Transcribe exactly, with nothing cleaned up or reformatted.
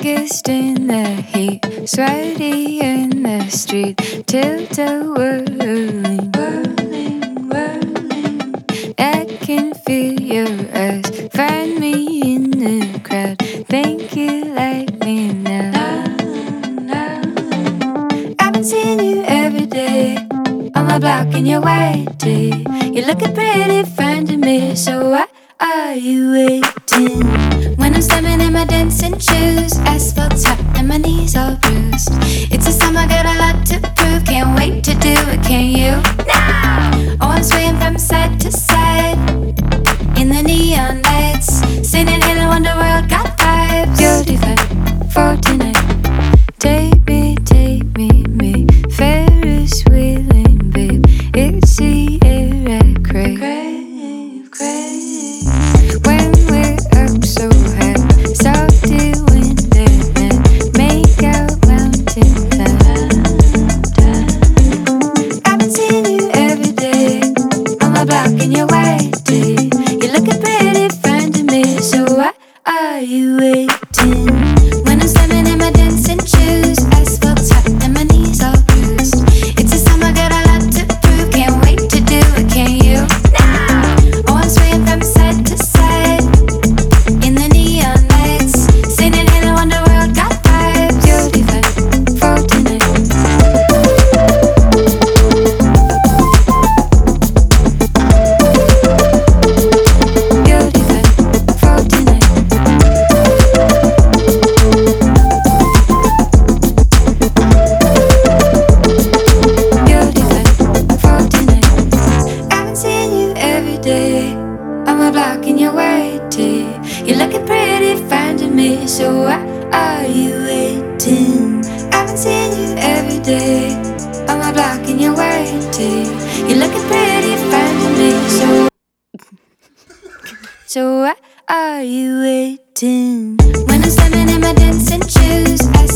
Focused in the heat, sweaty in the street, tilted whirling, whirling, whirling. I can feel your eyes, find me in the crowd. Think you like me now. I've been seeing you every day on my block and you're waiting. You're looking pretty fine to me, so why are you waiting? When I'm slamming in my dancing shoes, asphalt's hot and my knees all bruised. It's a summer, got a lot to prove. Can't wait to do it, can you? Now! Oh, I'm swaying from side to side in the neon lights, singing Hello Wonderworld, got vibes. You're divine for tonight. Take me, take me, me, Ferris wheeling, babe. It's the air I crave, crave, crave. When we're up so high, salty wind and night, make out mountain time. I've been seeing you every day on my block and you're waiting. You're looking pretty fine to me, so why are you waiting? When I'm slamming in my dancing shoes, asphalt's hot and my knees all bruised. It's a summer, got a lot to prove. Can't wait to do it, can you? Now! Oh, I'm swaying from side to side in the neon lights, singing Hello Wonderworld, got vibes. You're divine for tonight. You're divine for tonight. You're divine for tonight. I've been seeing you every day on my block and you're waiting. You're looking pretty fine to me, so why are you waiting? I've been seeing you every day on my block and you're waiting. You're looking pretty fine to me, so so why are you waiting? When I'm slamming in my dancing shoes, I